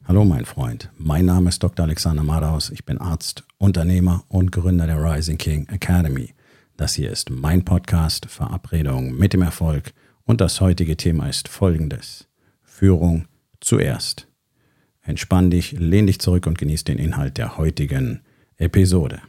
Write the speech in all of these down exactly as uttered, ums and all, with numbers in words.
Hallo mein Freund, mein Name ist Doktor Alexander Madaus, ich bin Arzt, Unternehmer und Gründer der Rising King Academy. Das hier ist mein Podcast Verabredung mit dem Erfolg und das heutige Thema ist folgendes: Führung zuerst. Entspann dich, lehn dich zurück und genieß den Inhalt der heutigen Episode.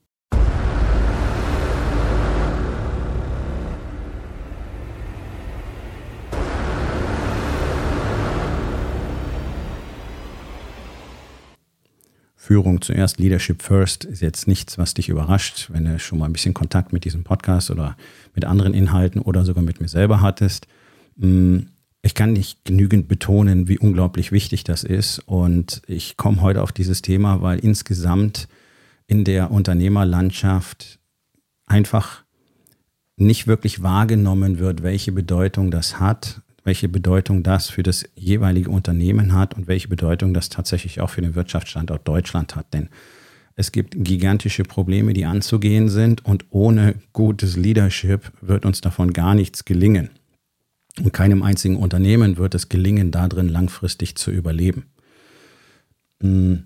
Führung zuerst, Leadership first ist jetzt nichts, was dich überrascht, wenn du schon mal ein bisschen Kontakt mit diesem Podcast oder mit anderen Inhalten oder sogar mit mir selber hattest. Ich kann nicht genügend betonen, wie unglaublich wichtig das ist, und ich komme heute auf dieses Thema, weil insgesamt in der Unternehmerlandschaft einfach nicht wirklich wahrgenommen wird, welche Bedeutung das hat, welche Bedeutung das für das jeweilige Unternehmen hat und welche Bedeutung das tatsächlich auch für den Wirtschaftsstandort Deutschland hat. Denn es gibt gigantische Probleme, die anzugehen sind, und ohne gutes Leadership wird uns davon gar nichts gelingen. Und keinem einzigen Unternehmen wird es gelingen, darin langfristig zu überleben. Wenn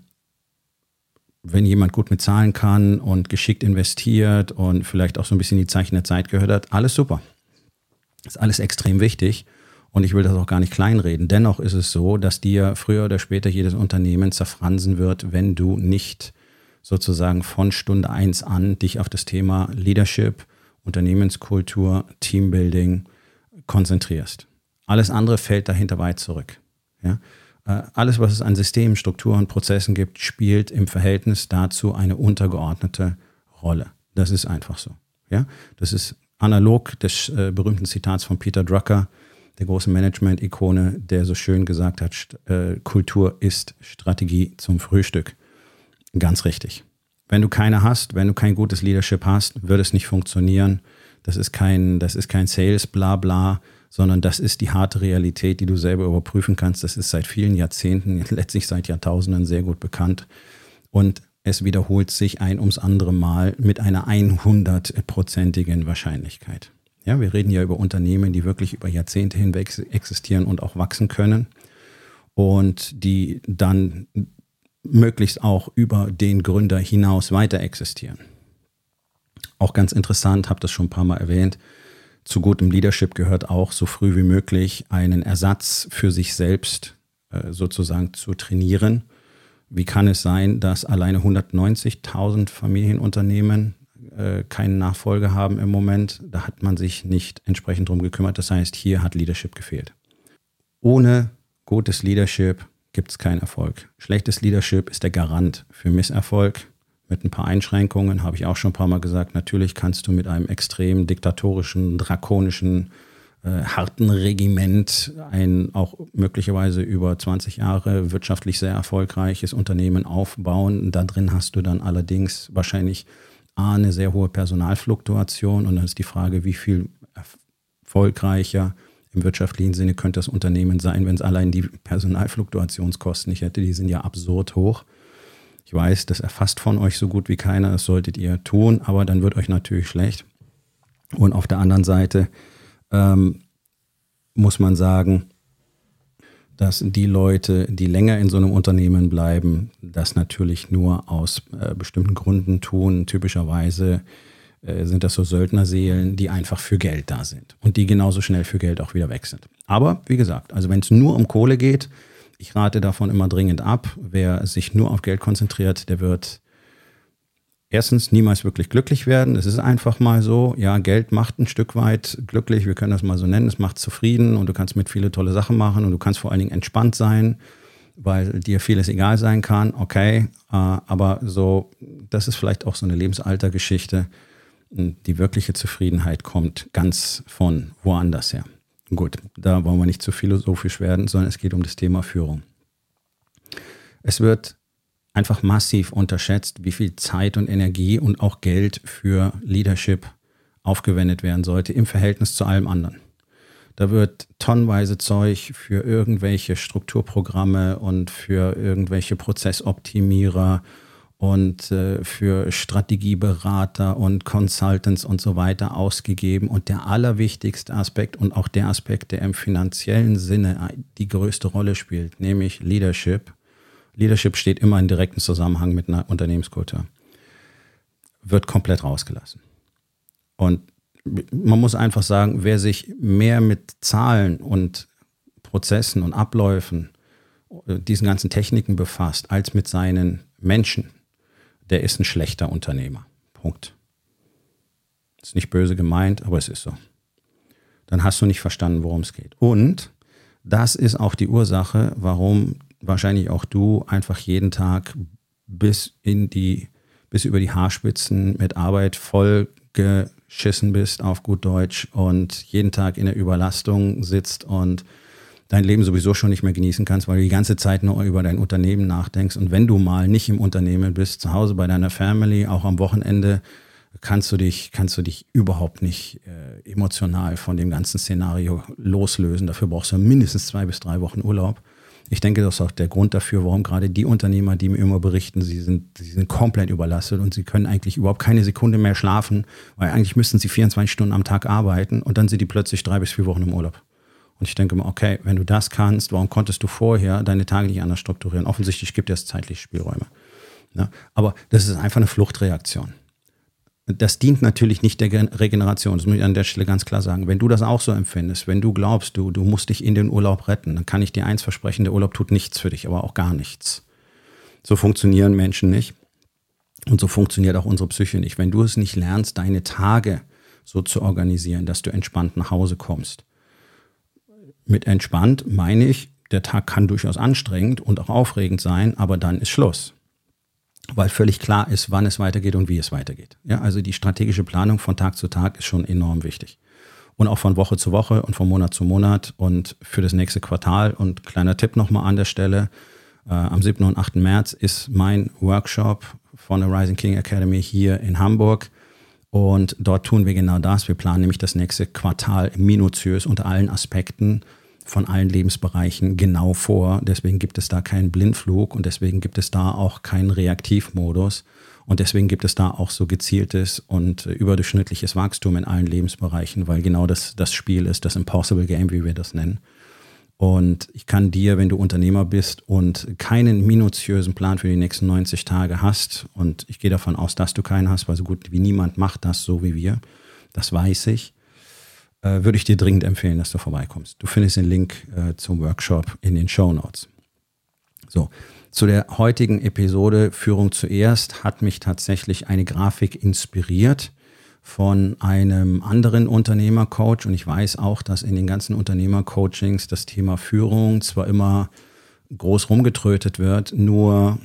jemand gut mit Zahlen kann und geschickt investiert und vielleicht auch so ein bisschen die Zeichen der Zeit gehört hat, alles super. Das ist alles extrem wichtig. Und ich will das auch gar nicht kleinreden. Dennoch ist es so, dass dir früher oder später jedes Unternehmen zerfransen wird, wenn du nicht sozusagen von Stunde eins an dich auf das Thema Leadership, Unternehmenskultur, Teambuilding konzentrierst. Alles andere fällt dahinter weit zurück. Ja? Alles, was es an Systemen, Strukturen, Prozessen gibt, spielt im Verhältnis dazu eine untergeordnete Rolle. Das ist einfach so. Ja? Das ist analog des äh, berühmten Zitats von Peter Drucker, der großen Management-Ikone, der so schön gesagt hat, St- äh, Kultur ist Strategie zum Frühstück. Ganz richtig. Wenn du keine hast, wenn du kein gutes Leadership hast, wird es nicht funktionieren. Das ist kein, das ist kein Sales, bla bla, sondern das ist die harte Realität, die du selber überprüfen kannst. Das ist seit vielen Jahrzehnten, letztlich seit Jahrtausenden sehr gut bekannt. Und es wiederholt sich ein ums andere Mal mit einer hundertprozentigen Wahrscheinlichkeit. Ja, wir reden ja über Unternehmen, die wirklich über Jahrzehnte hinweg existieren und auch wachsen können und die dann möglichst auch über den Gründer hinaus weiter existieren. Auch ganz interessant, habe das schon ein paar Mal erwähnt, zu gutem Leadership gehört auch, so früh wie möglich einen Ersatz für sich selbst äh, sozusagen zu trainieren. Wie kann es sein, dass alleine hundertneunzigtausend Familienunternehmen keinen Nachfolger haben im Moment? Da hat man sich nicht entsprechend drum gekümmert. Das heißt, hier hat Leadership gefehlt. Ohne gutes Leadership gibt es keinen Erfolg. Schlechtes Leadership ist der Garant für Misserfolg. Mit ein paar Einschränkungen, habe ich auch schon ein paar Mal gesagt. Natürlich kannst du mit einem extrem diktatorischen, drakonischen, äh, harten Regiment ein auch möglicherweise über zwanzig Jahre wirtschaftlich sehr erfolgreiches Unternehmen aufbauen. Da drin hast du dann allerdings wahrscheinlich A, eine sehr hohe Personalfluktuation, und dann ist die Frage, wie viel erfolgreicher im wirtschaftlichen Sinne könnte das Unternehmen sein, wenn es allein die Personalfluktuationskosten nicht hätte. Die sind ja absurd hoch. Ich weiß, das erfasst von euch so gut wie keiner, das solltet ihr tun, aber dann wird euch natürlich schlecht. Und auf der anderen Seite ähm, muss man sagen, dass die Leute, die länger in so einem Unternehmen bleiben, das natürlich nur aus äh, bestimmten Gründen tun. Typischerweise äh, sind das so Söldnerseelen, die einfach für Geld da sind und die genauso schnell für Geld auch wieder weg sind. Aber wie gesagt, also wenn es nur um Kohle geht, ich rate davon immer dringend ab. Wer sich nur auf Geld konzentriert, der wird erstens niemals wirklich glücklich werden. Das ist einfach mal so. Ja, Geld macht ein Stück weit glücklich. Wir können das mal so nennen. Es macht zufrieden und du kannst mit viele tolle Sachen machen und du kannst vor allen Dingen entspannt sein, weil dir vieles egal sein kann. Okay, aber so, das ist vielleicht auch so eine Lebensaltergeschichte. Die wirkliche Zufriedenheit kommt ganz von woanders her. Gut, da wollen wir nicht zu philosophisch werden, sondern es geht um das Thema Führung. Es wird einfach massiv unterschätzt, wie viel Zeit und Energie und auch Geld für Leadership aufgewendet werden sollte im Verhältnis zu allem anderen. Da wird tonnenweise Zeug für irgendwelche Strukturprogramme und für irgendwelche Prozessoptimierer und äh, für Strategieberater und Consultants und so weiter ausgegeben. Und der allerwichtigste Aspekt und auch der Aspekt, der im finanziellen Sinne die größte Rolle spielt, nämlich Leadership, Leadership steht immer in direktem Zusammenhang mit einer Unternehmenskultur. Wird komplett rausgelassen. Und man muss einfach sagen, wer sich mehr mit Zahlen und Prozessen und Abläufen, diesen ganzen Techniken befasst, als mit seinen Menschen, der ist ein schlechter Unternehmer. Punkt. Ist nicht böse gemeint, aber es ist so. Dann hast du nicht verstanden, worum es geht. Und das ist auch die Ursache, warum wahrscheinlich auch du einfach jeden Tag bis in die, bis über die Haarspitzen mit Arbeit voll geschissen bist, auf gut Deutsch, und jeden Tag in der Überlastung sitzt und dein Leben sowieso schon nicht mehr genießen kannst, weil du die ganze Zeit nur über dein Unternehmen nachdenkst. Und wenn du mal nicht im Unternehmen bist, zu Hause bei deiner Family, auch am Wochenende, kannst du dich, kannst du dich überhaupt nicht äh, emotional von dem ganzen Szenario loslösen. Dafür brauchst du mindestens zwei bis drei Wochen Urlaub. Ich denke, das ist auch der Grund dafür, warum gerade die Unternehmer, die mir immer berichten, sie sind, sie sind komplett überlastet und sie können eigentlich überhaupt keine Sekunde mehr schlafen, weil eigentlich müssten sie vierundzwanzig Stunden am Tag arbeiten und dann sind die plötzlich drei bis vier Wochen im Urlaub. Und ich denke mir, okay, wenn du das kannst, warum konntest du vorher deine Tage nicht anders strukturieren? Offensichtlich gibt es zeitliche Spielräume. Ja, aber das ist einfach eine Fluchtreaktion. Das dient natürlich nicht der Regeneration, das muss ich an der Stelle ganz klar sagen. Wenn du das auch so empfindest, wenn du glaubst, du, du musst dich in den Urlaub retten, dann kann ich dir eins versprechen, der Urlaub tut nichts für dich, aber auch gar nichts. So funktionieren Menschen nicht und so funktioniert auch unsere Psyche nicht. Wenn du es nicht lernst, deine Tage so zu organisieren, dass du entspannt nach Hause kommst. Mit entspannt meine ich, der Tag kann durchaus anstrengend und auch aufregend sein, aber dann ist Schluss. Weil völlig klar ist, wann es weitergeht und wie es weitergeht. Ja, also die strategische Planung von Tag zu Tag ist schon enorm wichtig. Und auch von Woche zu Woche und von Monat zu Monat und für das nächste Quartal. Und kleiner Tipp nochmal an der Stelle, äh, am siebten und achten März ist mein Workshop von der Rising King Academy hier in Hamburg. Und dort tun wir genau das. Wir planen nämlich das nächste Quartal minutiös unter allen Aspekten von allen Lebensbereichen genau vor. Deswegen gibt es da keinen Blindflug und deswegen gibt es da auch keinen Reaktivmodus. Und deswegen gibt es da auch so gezieltes und überdurchschnittliches Wachstum in allen Lebensbereichen, weil genau das das Spiel ist, das Impossible Game, wie wir das nennen. Und ich kann dir, wenn du Unternehmer bist und keinen minutiösen Plan für die nächsten neunzig Tage hast, und ich gehe davon aus, dass du keinen hast, weil so gut wie niemand macht das so wie wir, das weiß ich, äh, würde ich dir dringend empfehlen, dass du vorbeikommst. Du findest den Link äh, zum Workshop in den Shownotes. So, zu der heutigen Episode Führung zuerst hat mich tatsächlich eine Grafik inspiriert von einem anderen Unternehmercoach, und ich weiß auch, dass in den ganzen Unternehmercoachings das Thema Führung zwar immer groß rumgetrötet wird, nur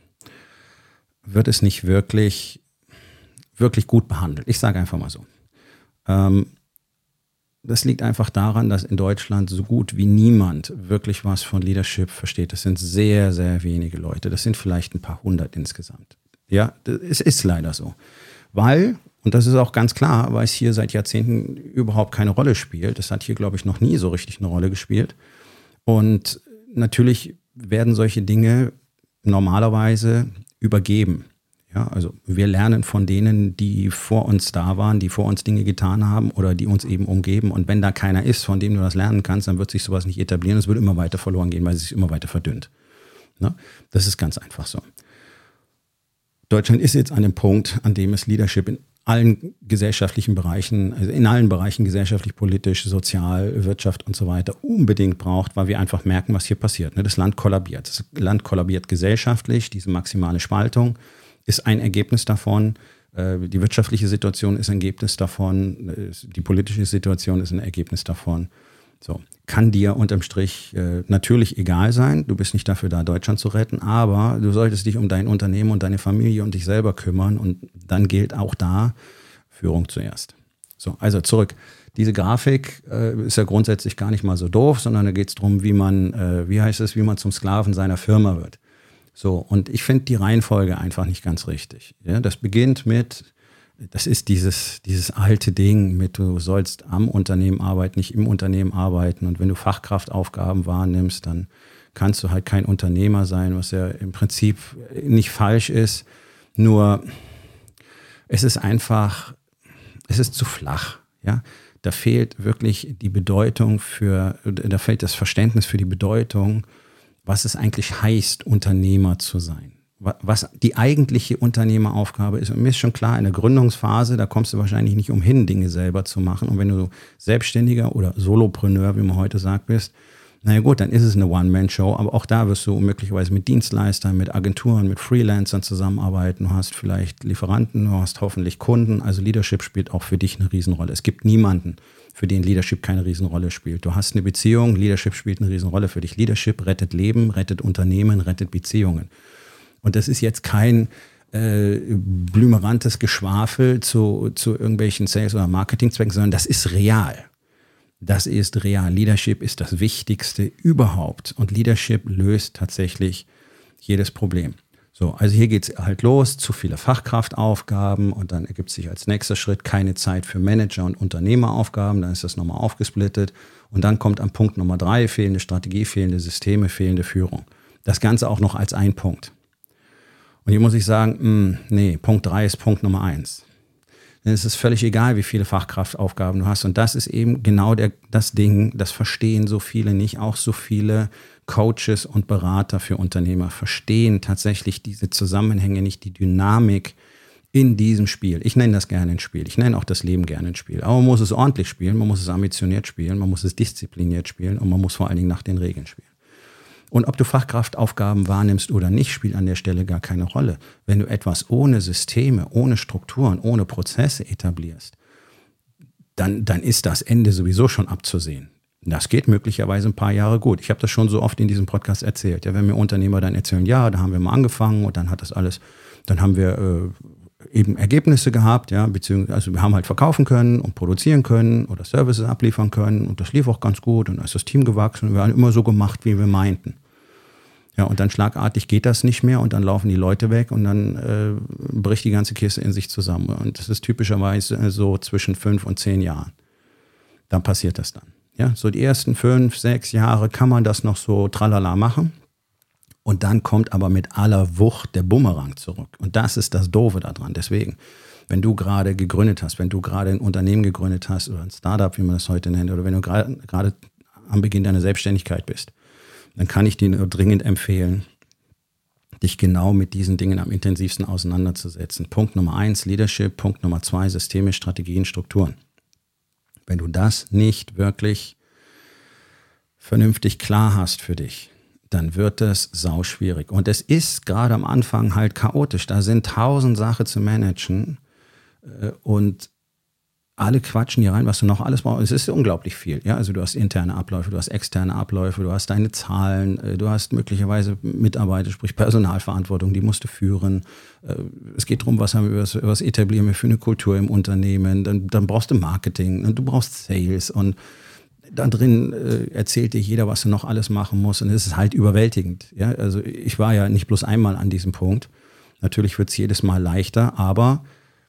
wird es nicht wirklich, wirklich gut behandelt. Ich sage einfach mal so. Ähm, das liegt einfach daran, dass in Deutschland so gut wie niemand wirklich was von Leadership versteht. Das sind sehr, sehr wenige Leute. Das sind vielleicht ein paar hundert insgesamt. Ja, es ist leider so. Weil, und das ist auch ganz klar, weil es hier seit Jahrzehnten überhaupt keine Rolle spielt. Das hat hier, glaube ich, noch nie so richtig eine Rolle gespielt. Und natürlich werden solche Dinge normalerweise übergeben. Ja, also wir lernen von denen, die vor uns da waren, die vor uns Dinge getan haben oder die uns eben umgeben. Und wenn da keiner ist, von dem du das lernen kannst, dann wird sich sowas nicht etablieren. Es wird immer weiter verloren gehen, weil es sich immer weiter verdünnt. Ne? Das ist ganz einfach so. Deutschland ist jetzt an dem Punkt, an dem es Leadership in allen gesellschaftlichen Bereichen, also in allen Bereichen gesellschaftlich, politisch, sozial, Wirtschaft und so weiter unbedingt braucht, weil wir einfach merken, was hier passiert. Das Land kollabiert. Das Land kollabiert gesellschaftlich, diese maximale Spaltung ist ein Ergebnis davon. Die wirtschaftliche Situation ist ein Ergebnis davon. Die politische Situation ist ein Ergebnis davon. So, kann dir unterm Strich äh, natürlich egal sein. Du bist nicht dafür da, Deutschland zu retten, aber du solltest dich um dein Unternehmen und deine Familie und dich selber kümmern, und dann gilt auch da Führung zuerst. So, also zurück. Diese Grafik äh, ist ja grundsätzlich gar nicht mal so doof, sondern da geht es darum, wie man, äh, wie heißt es, wie man zum Sklaven seiner Firma wird. So, und ich finde die Reihenfolge einfach nicht ganz richtig. Ja, das beginnt mit, das ist dieses, dieses alte Ding mit, du sollst am Unternehmen arbeiten, nicht im Unternehmen arbeiten. Und wenn du Fachkraftaufgaben wahrnimmst, dann kannst du halt kein Unternehmer sein, was ja im Prinzip nicht falsch ist. Nur es ist einfach, es ist zu flach. Ja? Da fehlt wirklich die Bedeutung für, da fehlt das Verständnis für die Bedeutung was es eigentlich heißt, Unternehmer zu sein. Was die eigentliche Unternehmeraufgabe ist. Und mir ist schon klar, in der Gründungsphase, da kommst du wahrscheinlich nicht umhin, Dinge selber zu machen. Und wenn du Selbstständiger oder Solopreneur, wie man heute sagt, bist, naja gut, dann ist es eine One-Man-Show. Aber auch da wirst du möglicherweise mit Dienstleistern, mit Agenturen, mit Freelancern zusammenarbeiten. Du hast vielleicht Lieferanten, du hast hoffentlich Kunden. Also Leadership spielt auch für dich eine Riesenrolle. Es gibt niemanden, für den Leadership keine Riesenrolle spielt. Du hast eine Beziehung, Leadership spielt eine Riesenrolle für dich. Leadership rettet Leben, rettet Unternehmen, rettet Beziehungen. Und das ist jetzt kein äh, blümerantes Geschwafel zu, zu irgendwelchen Sales- oder Marketingzwecken, sondern das ist real. Das ist real. Leadership ist das Wichtigste überhaupt. Und Leadership löst tatsächlich jedes Problem. So, also hier geht's halt los, zu viele Fachkraftaufgaben und dann ergibt sich als nächster Schritt keine Zeit für Manager- und Unternehmeraufgaben. Dann ist das nochmal aufgesplittet. Und dann kommt am Punkt Nummer drei, fehlende Strategie, fehlende Systeme, fehlende Führung. Das Ganze auch noch als ein Punkt. Und hier muss ich sagen, mh, nee, Punkt drei ist Punkt Nummer eins. Denn es ist völlig egal, wie viele Fachkraftaufgaben du hast. Und das ist eben genau der, das Ding, das verstehen so viele nicht. Auch so viele Coaches und Berater für Unternehmer verstehen tatsächlich diese Zusammenhänge nicht, die Dynamik in diesem Spiel. Ich nenne das gerne ein Spiel. Ich nenne auch das Leben gerne ein Spiel. Aber man muss es ordentlich spielen, man muss es ambitioniert spielen, man muss es diszipliniert spielen und man muss vor allen Dingen nach den Regeln spielen. Und ob du Fachkraftaufgaben wahrnimmst oder nicht, spielt an der Stelle gar keine Rolle. Wenn du etwas ohne Systeme, ohne Strukturen, ohne Prozesse etablierst, dann, dann ist das Ende sowieso schon abzusehen. Das geht möglicherweise ein paar Jahre gut. Ich habe das schon so oft in diesem Podcast erzählt. Ja, wenn mir Unternehmer dann erzählen, ja, da haben wir mal angefangen und dann hat das alles, dann haben wir äh, eben Ergebnisse gehabt, ja, beziehungsweise also wir haben halt verkaufen können und produzieren können oder Services abliefern können und das lief auch ganz gut und dann ist das Team gewachsen und wir haben immer so gemacht, wie wir meinten. Ja, und dann schlagartig geht das nicht mehr und dann laufen die Leute weg und dann äh, bricht die ganze Kiste in sich zusammen. Und das ist typischerweise so zwischen fünf und zehn Jahren. Dann passiert das dann. Ja, so die ersten fünf, sechs Jahre kann man das noch so tralala machen. Und dann kommt aber mit aller Wucht der Bumerang zurück. Und das ist das Doofe daran. Deswegen, wenn du gerade gegründet hast, wenn du gerade ein Unternehmen gegründet hast oder ein Startup, wie man das heute nennt, oder wenn du gerade gerade am Beginn deiner Selbstständigkeit bist, dann kann ich dir nur dringend empfehlen, dich genau mit diesen Dingen am intensivsten auseinanderzusetzen. Punkt Nummer eins, Leadership. Punkt Nummer zwei, Systeme, Strategien, Strukturen. Wenn du das nicht wirklich vernünftig klar hast für dich, dann wird es sauschwierig. Und es ist gerade am Anfang halt chaotisch. Da sind tausend Sachen zu managen äh, und alle quatschen hier rein, was du noch alles brauchst. Es ist unglaublich viel. Ja? Also du hast interne Abläufe, du hast externe Abläufe, du hast deine Zahlen, du hast möglicherweise Mitarbeiter, sprich Personalverantwortung, die musst du führen. Es geht darum, was, haben wir, was, was etablieren wir für eine Kultur im Unternehmen. Dann, dann brauchst du Marketing und du brauchst Sales und da drin äh, erzählt dir jeder, was du noch alles machen musst und es ist halt überwältigend. Ja? Also ich war ja nicht bloß einmal an diesem Punkt. Natürlich wird es jedes Mal leichter, aber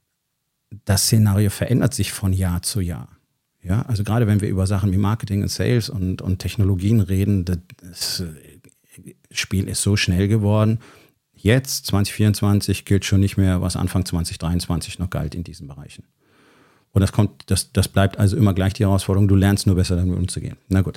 das Szenario verändert sich von Jahr zu Jahr. Ja, also gerade wenn wir über Sachen wie Marketing und Sales und, und Technologien reden, das Spiel ist so schnell geworden. Jetzt, zwanzig vierundzwanzig, gilt schon nicht mehr, was Anfang zwanzig dreiundzwanzig noch galt in diesen Bereichen. Und das kommt, das, das bleibt also immer gleich die Herausforderung, du lernst nur besser damit umzugehen. Na gut.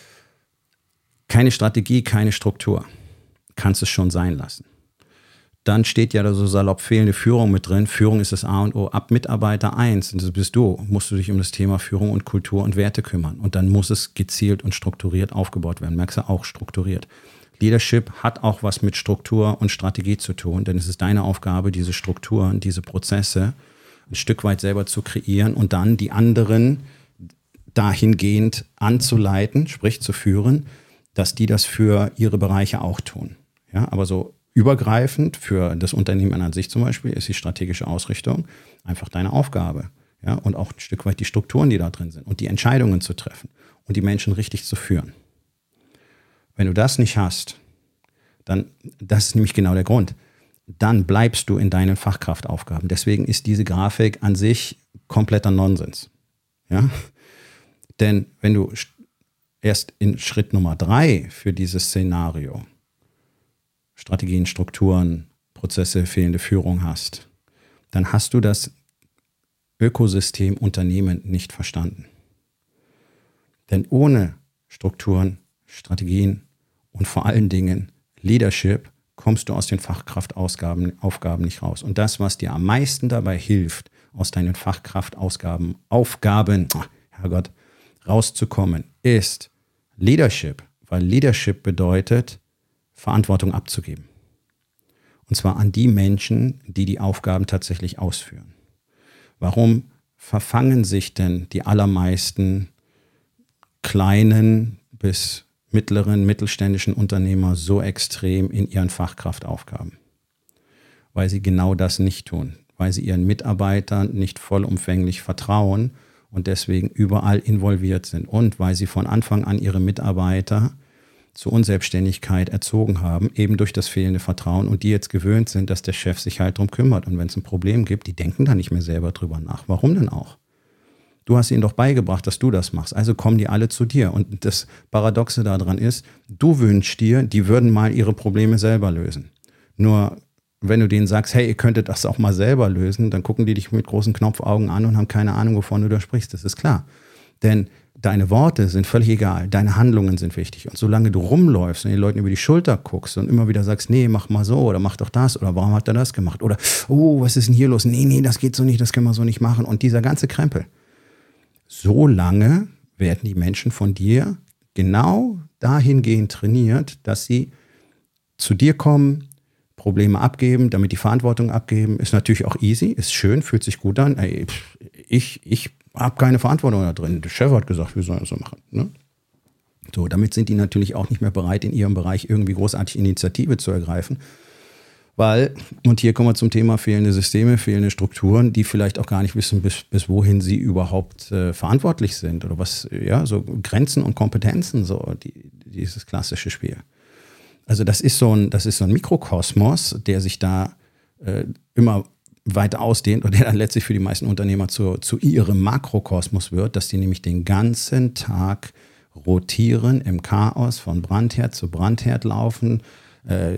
Keine Strategie, keine Struktur. Kannst es schon sein lassen. Dann steht ja da so salopp fehlende Führung mit drin. Führung ist das A und O. Ab Mitarbeiter eins, und das bist du, musst du dich um das Thema Führung und Kultur und Werte kümmern. Und dann muss es gezielt und strukturiert aufgebaut werden. Merkst du, auch strukturiert. Leadership hat auch was mit Struktur und Strategie zu tun, denn es ist deine Aufgabe, diese Strukturen, diese Prozesse ein Stück weit selber zu kreieren und dann die anderen dahingehend anzuleiten, sprich zu führen, dass die das für ihre Bereiche auch tun. Ja, aber so übergreifend für das Unternehmen an sich zum Beispiel ist die strategische Ausrichtung einfach deine Aufgabe. Ja, und auch ein Stück weit die Strukturen, die da drin sind und die Entscheidungen zu treffen und die Menschen richtig zu führen. Wenn du das nicht hast, dann, das ist nämlich genau der Grund, dann bleibst du in deinen Fachkraftaufgaben. Deswegen ist diese Grafik an sich kompletter Nonsens. Ja? Denn wenn du erst in Schritt Nummer drei für dieses Szenario Strategien, Strukturen, Prozesse, fehlende Führung hast, dann hast du das Ökosystem Unternehmen nicht verstanden. Denn ohne Strukturen, Strategien und vor allen Dingen Leadership, kommst du aus den Fachkraftaufgaben Aufgaben nicht raus. Und das, was dir am meisten dabei hilft, aus deinen Fachkraftaufgaben, Aufgaben, oh, Herrgott, rauszukommen, ist Leadership. Weil Leadership bedeutet, Verantwortung abzugeben. Und zwar an die Menschen, die die Aufgaben tatsächlich ausführen. Warum verfangen sich denn die allermeisten kleinen bis mittleren, mittelständischen Unternehmer so extrem in ihren Fachkraftaufgaben? Weil sie genau das nicht tun. Weil sie ihren Mitarbeitern nicht vollumfänglich vertrauen und deswegen überall involviert sind. Und weil sie von Anfang an ihre Mitarbeiter zur Unselbstständigkeit erzogen haben, eben durch das fehlende Vertrauen und die jetzt gewöhnt sind, dass der Chef sich halt drum kümmert. Und wenn es ein Problem gibt, die denken da nicht mehr selber drüber nach. Warum denn auch? Du hast ihnen doch beigebracht, dass du das machst. Also kommen die alle zu dir. Und das Paradoxe daran ist, du wünschst dir, die würden mal ihre Probleme selber lösen. Nur wenn du denen sagst, hey, ihr könntet das auch mal selber lösen, dann gucken die dich mit großen Knopfaugen an und haben keine Ahnung, wovon du da sprichst. Das ist klar. Denn deine Worte sind völlig egal, deine Handlungen sind wichtig. Und solange du rumläufst und den Leuten über die Schulter guckst und immer wieder sagst, nee, mach mal so oder mach doch das oder warum hat er das gemacht oder oh, was ist denn hier los? Nee, nee, das geht so nicht, das können wir so nicht machen. Und dieser ganze Krempel. So lange werden die Menschen von dir genau dahingehend trainiert, dass sie zu dir kommen, Probleme abgeben, damit die Verantwortung abgeben. Ist natürlich auch easy, ist schön, fühlt sich gut an. Ey, ich, ich habe keine Verantwortung da drin. Der Chef hat gesagt, wir sollen das so machen. Ne? So, damit sind die natürlich auch nicht mehr bereit, in ihrem Bereich irgendwie großartig Initiative zu ergreifen. Weil, und hier kommen wir zum Thema fehlende Systeme, fehlende Strukturen, die vielleicht auch gar nicht wissen, bis, bis wohin sie überhaupt äh, verantwortlich sind oder was, ja, so Grenzen und Kompetenzen, so die, dieses klassische Spiel. Also das ist so ein, das ist so ein Mikrokosmos, der sich da äh, immer weiter ausdehnt und der dann letztlich für die meisten Unternehmer zu, zu ihrem Makrokosmos wird, dass die nämlich den ganzen Tag rotieren, im Chaos von Brandherd zu Brandherd laufen, äh,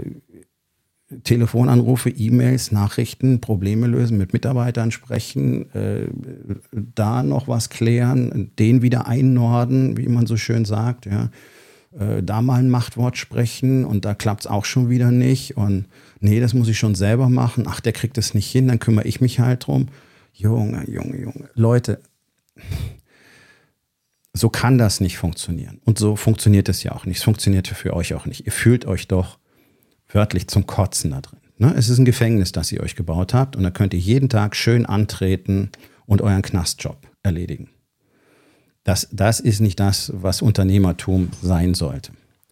Telefonanrufe, E-Mails, Nachrichten, Probleme lösen, mit Mitarbeitern sprechen, äh, da noch was klären, den wieder einnorden, wie man so schön sagt, ja. Äh, da mal ein Machtwort sprechen und da klappt es auch schon wieder nicht und nee, das muss ich schon selber machen, ach, der kriegt es nicht hin, dann kümmere ich mich halt drum. Junge, Junge, Junge, Leute, so kann das nicht funktionieren und so funktioniert es ja auch nicht, es funktioniert für euch auch nicht. Ihr fühlt euch doch wörtlich zum Kotzen da drin. Ne? Es ist ein Gefängnis, das ihr euch gebaut habt und da könnt ihr jeden Tag schön antreten und euren Knastjob erledigen. Das, das ist nicht das, was Unternehmertum sein sollte.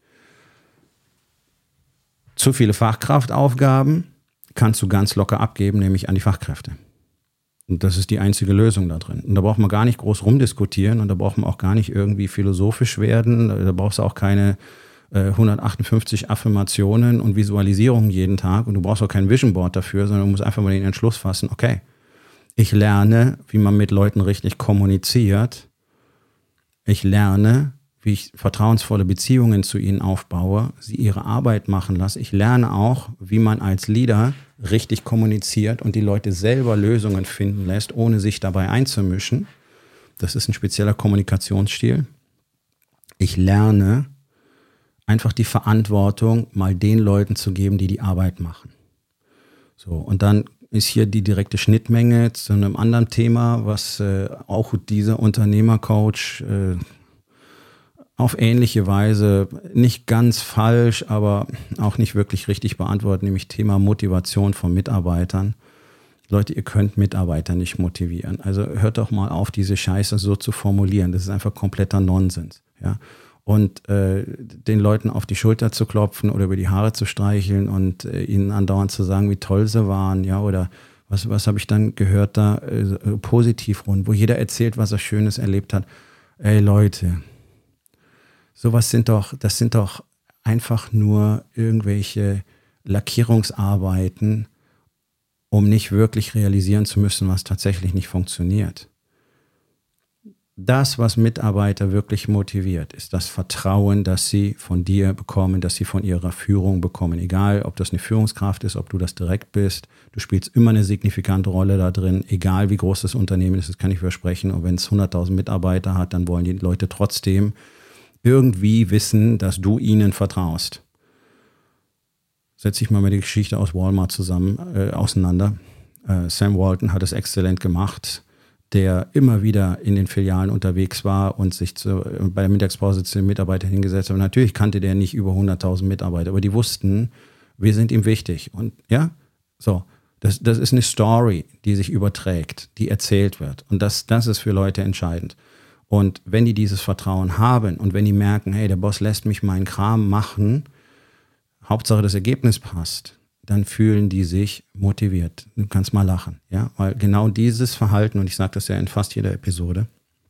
Zu viele Fachkraftaufgaben kannst du ganz locker abgeben, nämlich an die Fachkräfte. Und das ist die einzige Lösung da drin. Und da braucht man gar nicht groß rumdiskutieren und da braucht man auch gar nicht irgendwie philosophisch werden. Da brauchst du auch keine äh, hundertachtundfünfzig Affirmationen und Visualisierungen jeden Tag und du brauchst auch kein Vision Board dafür, sondern du musst einfach mal den Entschluss fassen, okay, ich lerne, wie man mit Leuten richtig kommuniziert. Ich lerne, wie ich vertrauensvolle Beziehungen zu ihnen aufbaue, sie ihre Arbeit machen lasse. Ich lerne auch, wie man als Leader richtig kommuniziert und die Leute selber Lösungen finden lässt, ohne sich dabei einzumischen. Das ist ein spezieller Kommunikationsstil. Ich lerne, einfach die Verantwortung mal den Leuten zu geben, die die Arbeit machen. So, und dann ist hier die direkte Schnittmenge zu einem anderen Thema, was äh, auch dieser Unternehmercoach äh, auf ähnliche Weise nicht ganz falsch, aber auch nicht wirklich richtig beantwortet, nämlich Thema Motivation von Mitarbeitern. Leute, ihr könnt Mitarbeiter nicht motivieren. Also hört doch mal auf, diese Scheiße so zu formulieren. Das ist einfach kompletter Nonsens. Ja? Und äh, den Leuten auf die Schulter zu klopfen oder über die Haare zu streicheln und äh, ihnen andauernd zu sagen, wie toll sie waren, ja, oder was, was habe ich dann gehört da, äh, positiv rund, wo jeder erzählt, was er Schönes erlebt hat. Ey Leute, sowas sind doch, das sind doch einfach nur irgendwelche Lackierungsarbeiten, um nicht wirklich realisieren zu müssen, was tatsächlich nicht funktioniert. Das, was Mitarbeiter wirklich motiviert, ist das Vertrauen, das sie von dir bekommen, das sie von ihrer Führung bekommen. Egal, ob das eine Führungskraft ist, ob du das direkt bist. Du spielst immer eine signifikante Rolle da drin, egal wie groß das Unternehmen ist, das kann ich versprechen. Und wenn es hunderttausend Mitarbeiter hat, dann wollen die Leute trotzdem irgendwie wissen, dass du ihnen vertraust. Setz dich mal mit der Geschichte aus Walmart zusammen, äh, auseinander. Äh, Sam Walton hat es exzellent gemacht, der immer wieder in den Filialen unterwegs war und sich zu, bei der Mittagspause zu den Mitarbeitern hingesetzt hat. Und natürlich kannte der nicht über hunderttausend Mitarbeiter, aber die wussten, wir sind ihm wichtig. Und ja, so, das, das ist eine Story, die sich überträgt, die erzählt wird. Und das, das ist für Leute entscheidend. Und wenn die dieses Vertrauen haben und wenn die merken, hey, der Boss lässt mich meinen Kram machen, Hauptsache das Ergebnis passt, dann fühlen die sich motiviert. Du kannst mal lachen, ja, weil genau dieses Verhalten, und ich sage das ja in fast jeder Episode,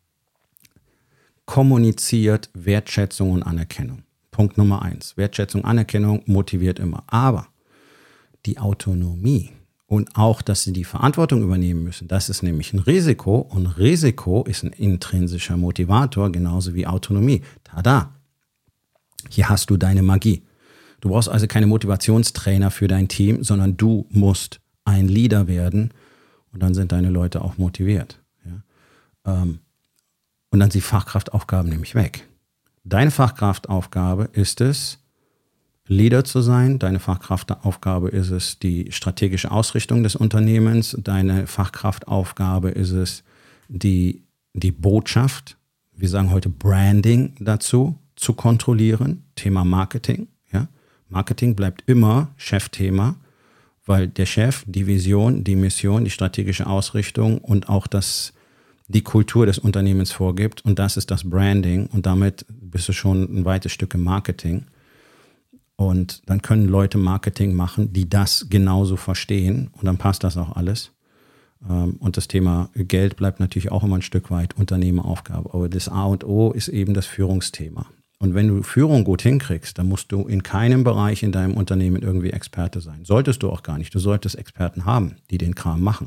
kommuniziert Wertschätzung und Anerkennung. Punkt Nummer eins. Wertschätzung, Anerkennung motiviert immer. Aber die Autonomie und auch, dass sie die Verantwortung übernehmen müssen, das ist nämlich ein Risiko und Risiko ist ein intrinsischer Motivator, genauso wie Autonomie. Tada! Hier hast du deine Magie. Du brauchst also keine Motivationstrainer für dein Team, sondern du musst ein Leader werden und dann sind deine Leute auch motiviert. Ja? Und dann sind die Fachkraftaufgaben nämlich weg. Deine Fachkraftaufgabe ist es, Leader zu sein. Deine Fachkraftaufgabe ist es, die strategische Ausrichtung des Unternehmens. Deine Fachkraftaufgabe ist es, die, die Botschaft, wir sagen heute Branding dazu, zu kontrollieren. Thema Marketing. Ja? Marketing bleibt immer Chefthema, weil der Chef die Vision, die Mission, die strategische Ausrichtung und auch das, die Kultur des Unternehmens vorgibt. Und das ist das Branding. Und damit bist du schon ein weites Stück im Marketing. Und dann können Leute Marketing machen, die das genauso verstehen. Und dann passt das auch alles. Und das Thema Geld bleibt natürlich auch immer ein Stück weit Unternehmeraufgabe. Aber das A und O ist eben das Führungsthema. Und wenn du Führung gut hinkriegst, dann musst du in keinem Bereich in deinem Unternehmen irgendwie Experte sein. Solltest du auch gar nicht. Du solltest Experten haben, die den Kram machen.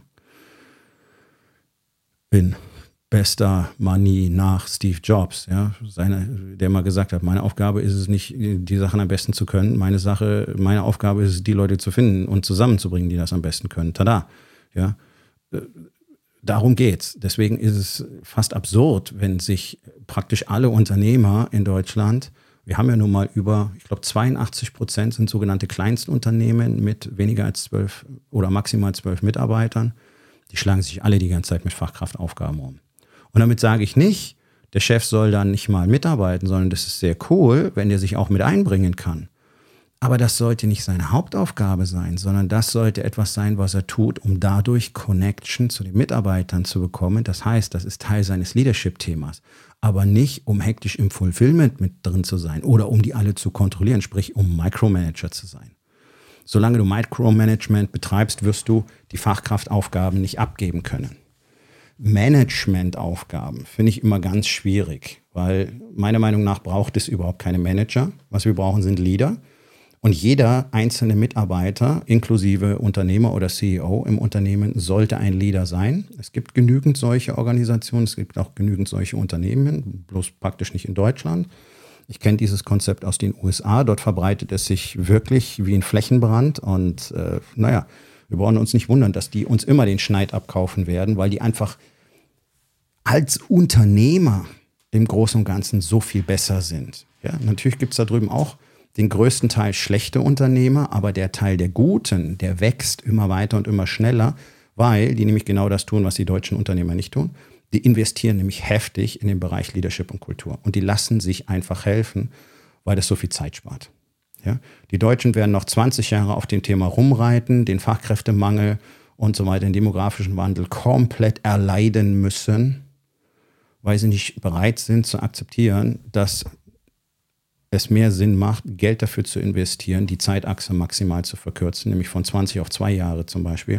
In bester Manie nach Steve Jobs, ja, seine, der mal gesagt hat, meine Aufgabe ist es nicht, die Sachen am besten zu können. Meine Sache, meine Aufgabe ist es, die Leute zu finden und zusammenzubringen, die das am besten können. Tada, ja. Darum geht's. Deswegen ist es fast absurd, wenn sich praktisch alle Unternehmer in Deutschland, wir haben ja nun mal über, ich glaube, zweiundachtzig Prozent sind sogenannte Kleinstunternehmen mit weniger als zwölf oder maximal zwölf Mitarbeitern. Die schlagen sich alle die ganze Zeit mit Fachkraftaufgaben um. Und damit sage ich nicht, der Chef soll dann nicht mal mitarbeiten, sondern das ist sehr cool, wenn der sich auch mit einbringen kann. Aber das sollte nicht seine Hauptaufgabe sein, sondern das sollte etwas sein, was er tut, um dadurch Connection zu den Mitarbeitern zu bekommen. Das heißt, das ist Teil seines Leadership-Themas. Aber nicht, um hektisch im Fulfillment mit drin zu sein oder um die alle zu kontrollieren, sprich um Micromanager zu sein. Solange du Micromanagement betreibst, wirst du die Fachkraftaufgaben nicht abgeben können. Managementaufgaben finde ich immer ganz schwierig, weil meiner Meinung nach braucht es überhaupt keine Manager. Was wir brauchen, sind Leader. Und jeder einzelne Mitarbeiter, inklusive Unternehmer oder C E O im Unternehmen, sollte ein Leader sein. Es gibt genügend solche Organisationen, es gibt auch genügend solche Unternehmen, bloß praktisch nicht in Deutschland. Ich kenne dieses Konzept aus den U S A. Dort verbreitet es sich wirklich wie ein Flächenbrand. Und äh, naja, wir brauchen uns nicht wundern, dass die uns immer den Schneid abkaufen werden, weil die einfach als Unternehmer im Großen und Ganzen so viel besser sind. Ja, natürlich gibt es da drüben auch den größten Teil schlechte Unternehmer, aber der Teil der Guten, der wächst immer weiter und immer schneller, weil die nämlich genau das tun, was die deutschen Unternehmer nicht tun. Die investieren nämlich heftig in den Bereich Leadership und Kultur. Und die lassen sich einfach helfen, weil das so viel Zeit spart. Ja? Die Deutschen werden noch zwanzig Jahre auf dem Thema rumreiten, den Fachkräftemangel und so weiter, den demografischen Wandel komplett erleiden müssen, weil sie nicht bereit sind zu akzeptieren, dass es mehr Sinn macht, Geld dafür zu investieren, die Zeitachse maximal zu verkürzen, nämlich von zwanzig auf zwei Jahre zum Beispiel.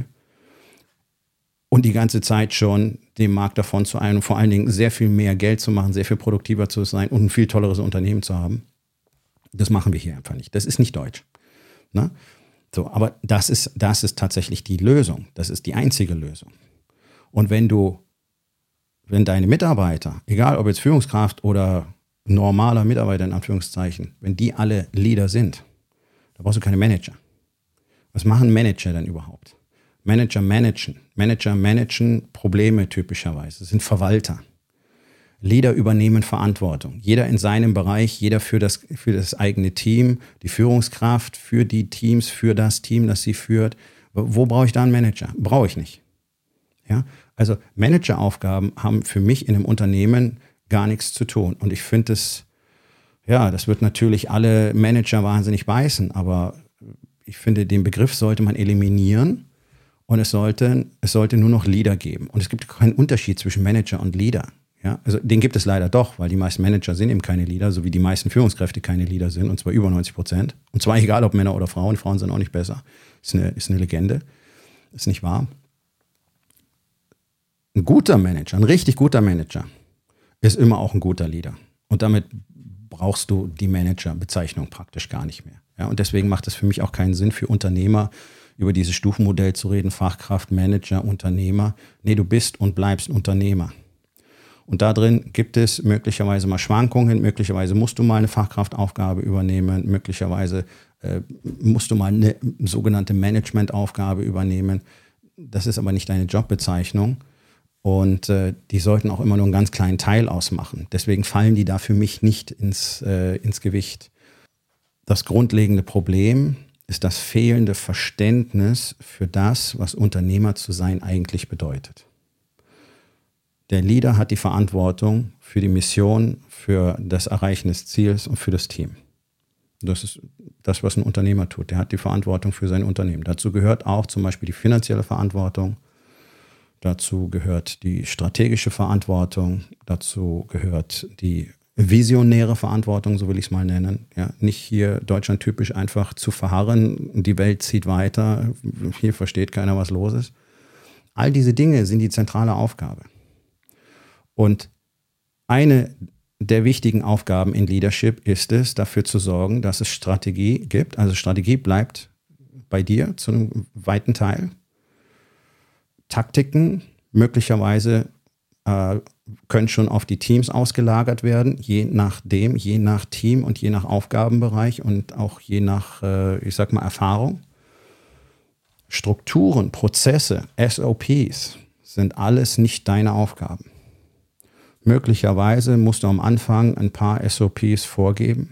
Und die ganze Zeit schon dem Markt davon zu ein und vor allen Dingen sehr viel mehr Geld zu machen, sehr viel produktiver zu sein und ein viel tolleres Unternehmen zu haben. Das machen wir hier einfach nicht. Das ist nicht deutsch. Ne? So, aber das ist, das ist tatsächlich die Lösung. Das ist die einzige Lösung. Und wenn du, wenn deine Mitarbeiter, egal ob jetzt Führungskraft oder normaler Mitarbeiter in Anführungszeichen, wenn die alle Leader sind, da brauchst du keine Manager. Was machen Manager denn überhaupt? Manager managen. Manager managen Probleme typischerweise. Das sind Verwalter. Leader übernehmen Verantwortung. Jeder in seinem Bereich, jeder für das, für das eigene Team, die Führungskraft für die Teams, für das Team, das sie führt. Wo brauche ich da einen Manager? Brauche ich nicht. Ja? Also Manageraufgaben haben für mich in einem Unternehmen gar nichts zu tun. Und ich finde es, ja, das wird natürlich alle Manager wahnsinnig beißen, aber ich finde, den Begriff sollte man eliminieren und es sollte, es sollte nur noch Leader geben. Und es gibt keinen Unterschied zwischen Manager und Leader. Ja, also den gibt es leider doch, weil die meisten Manager sind eben keine Leader, so wie die meisten Führungskräfte keine Leader sind, und zwar über neunzig Prozent. Und zwar egal, ob Männer oder Frauen. Frauen sind auch nicht besser. Ist eine, ist eine Legende. Ist nicht wahr. Ein guter Manager, ein richtig guter Manager ist immer auch ein guter Leader. Und damit brauchst du die Manager-Bezeichnung praktisch gar nicht mehr. Ja, und deswegen macht es für mich auch keinen Sinn für Unternehmer, über dieses Stufenmodell zu reden, Fachkraft, Manager, Unternehmer. Nee, du bist und bleibst Unternehmer. Und da drin gibt es möglicherweise mal Schwankungen, möglicherweise musst du mal eine Fachkraftaufgabe übernehmen, möglicherweise äh, musst du mal eine sogenannte Managementaufgabe übernehmen. Das ist aber nicht deine Jobbezeichnung und äh, die sollten auch immer nur einen ganz kleinen Teil ausmachen. Deswegen fallen die da für mich nicht ins, äh, ins Gewicht. Das grundlegende Problem ist das fehlende Verständnis für das, was Unternehmer zu sein eigentlich bedeutet. Der Leader hat die Verantwortung für die Mission, für das Erreichen des Ziels und für das Team. Das ist das, was ein Unternehmer tut. Der hat die Verantwortung für sein Unternehmen. Dazu gehört auch zum Beispiel die finanzielle Verantwortung. Dazu gehört die strategische Verantwortung. Dazu gehört die visionäre Verantwortung, so will ich es mal nennen. Ja, nicht hier deutschlandtypisch einfach zu verharren, die Welt zieht weiter, hier versteht keiner, was los ist. All diese Dinge sind die zentrale Aufgabe. Und eine der wichtigen Aufgaben in Leadership ist es, dafür zu sorgen, dass es Strategie gibt. Also Strategie bleibt bei dir zu einem weiten Teil. Taktiken möglicherweise äh, können schon auf die Teams ausgelagert werden, je nachdem, je nach Team und je nach Aufgabenbereich und auch je nach, äh, ich sag mal, Erfahrung. Strukturen, Prozesse, S O Ps sind alles nicht deine Aufgaben. Möglicherweise musst du am Anfang ein paar S O Ps vorgeben,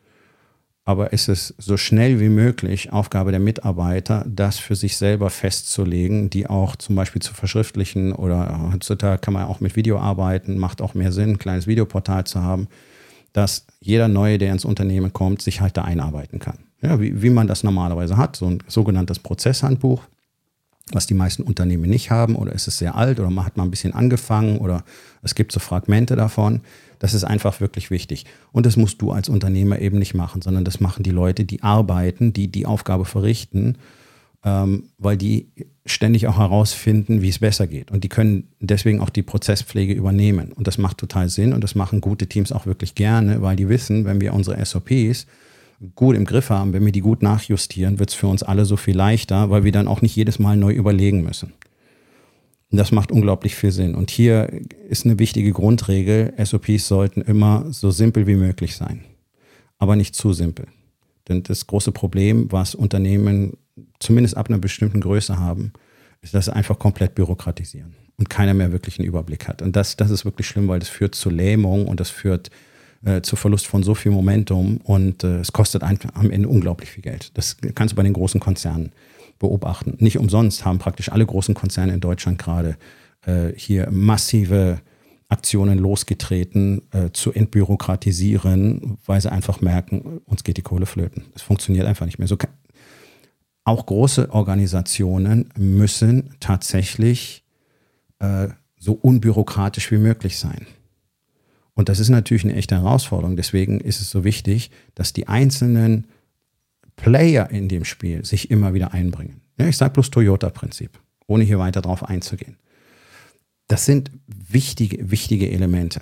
aber es ist so schnell wie möglich Aufgabe der Mitarbeiter, das für sich selber festzulegen, die auch zum Beispiel zu verschriftlichen oder heutzutage kann man auch mit Video arbeiten, macht auch mehr Sinn, ein kleines Videoportal zu haben, dass jeder Neue, der ins Unternehmen kommt, sich halt da einarbeiten kann. Ja, wie, wie man das normalerweise hat, so ein sogenanntes Prozesshandbuch, was die meisten Unternehmen nicht haben, oder ist es sehr alt oder man hat mal ein bisschen angefangen oder es gibt so Fragmente davon. Das ist einfach wirklich wichtig. Und das musst du als Unternehmer eben nicht machen, sondern das machen die Leute, die arbeiten, die die Aufgabe verrichten, ähm, weil die ständig auch herausfinden, wie es besser geht. Und die können deswegen auch die Prozesspflege übernehmen. Und das macht total Sinn und das machen gute Teams auch wirklich gerne, weil die wissen, wenn wir unsere S O Ps gut im Griff haben, wenn wir die gut nachjustieren, wird es für uns alle so viel leichter, weil wir dann auch nicht jedes Mal neu überlegen müssen. Und das macht unglaublich viel Sinn. Und hier ist eine wichtige Grundregel, S O Ps sollten immer so simpel wie möglich sein, aber nicht zu simpel. Denn das große Problem, was Unternehmen zumindest ab einer bestimmten Größe haben, ist, dass sie einfach komplett bürokratisieren und keiner mehr wirklich einen Überblick hat. Und das, das ist wirklich schlimm, weil das führt zu Lähmung und das führt Äh, zu Verlust von so viel Momentum und äh, es kostet einfach am Ende unglaublich viel Geld. Das kannst du bei den großen Konzernen beobachten. Nicht umsonst haben praktisch alle großen Konzerne in Deutschland gerade äh, hier massive Aktionen losgetreten, äh, zu entbürokratisieren, weil sie einfach merken, uns geht die Kohle flöten. Es funktioniert einfach nicht mehr. So kann, auch große Organisationen müssen tatsächlich äh, so unbürokratisch wie möglich sein. Und das ist natürlich eine echte Herausforderung. Deswegen ist es so wichtig, dass die einzelnen Player in dem Spiel sich immer wieder einbringen. Ja, ich sage bloß Toyota-Prinzip, ohne hier weiter drauf einzugehen. Das sind wichtige, wichtige Elemente.